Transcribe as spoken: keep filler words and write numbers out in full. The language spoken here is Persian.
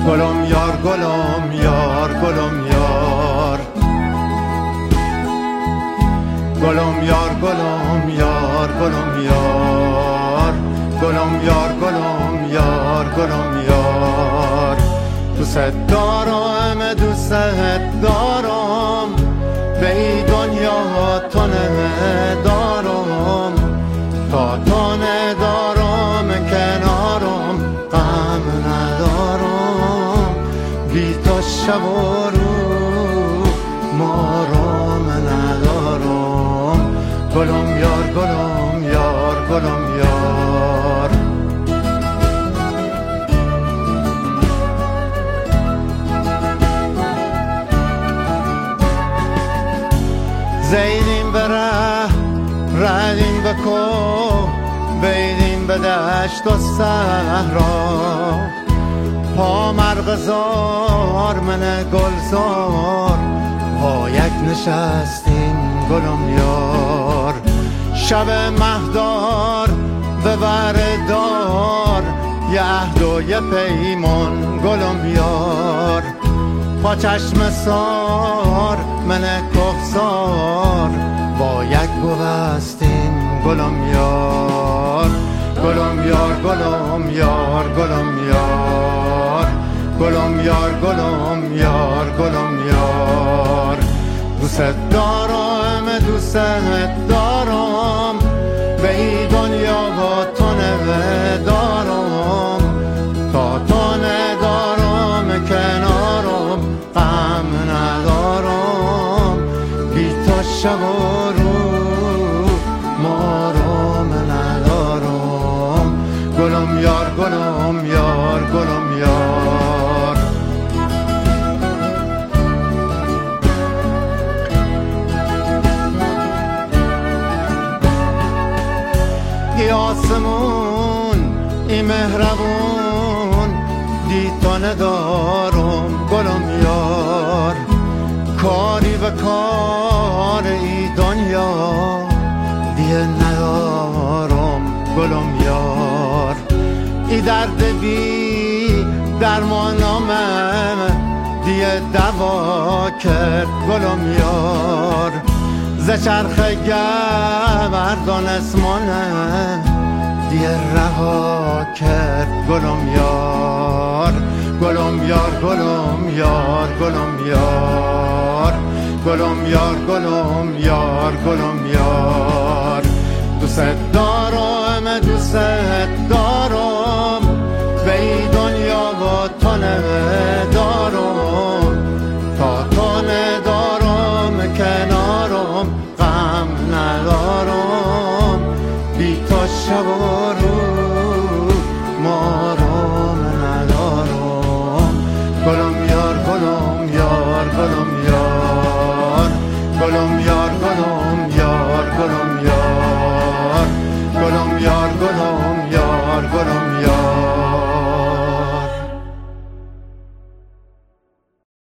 گلم یار گلم یار گلم یار گلم یار گلم یار گلم یار گلم یار گلم یار گلم یار دوست دارم دوست دارم به این دنیا تو ندارم تا تو ندارم کنارم غم ندارم بی تو شب و روز مارم ندارم گلم یار گلم یار گلم یار زیدیم بره ردیم به کوه بیدیم به دشت و صحرا پا مرغزار من گلزار پایک نشستیم گلم یار شب مهدار به وردار یه عهد و یه پیمان گلم یار با چشم سار من کهسار با یک گوستیم گلم یار گلم یار گلم یار گلم یار گلم یار گلم یار گلم یار دوست دارم دوست دارم به این دنیا با تو ندارم تا تو ندارم کنارم غم ندارم بی تو شب و روز مارم ندارم گلم یار گلم یار گلم یار ای آسمون ای مهربون دی تو ندارم گلم یار کاری به کار ای دنیا دیگه ندارم گلم یار ای درد بی درمانم دیگه دوا کرد گلم یار ز چرخ گردان اسمانه دیگه رها کرد گلم یار گلم یار گلم یار گلم یار گلم یار گلم یار گلم یار دوست دارم دوست دارم به این دنیا با تو ندارم تا تو ندارم کنارم غم ندارم بی تو شب و روز مارم ندارم گلم یار گلم یار گلم یار گلم یار گلم یار گلم یار گلم یار گلم یار گلم یار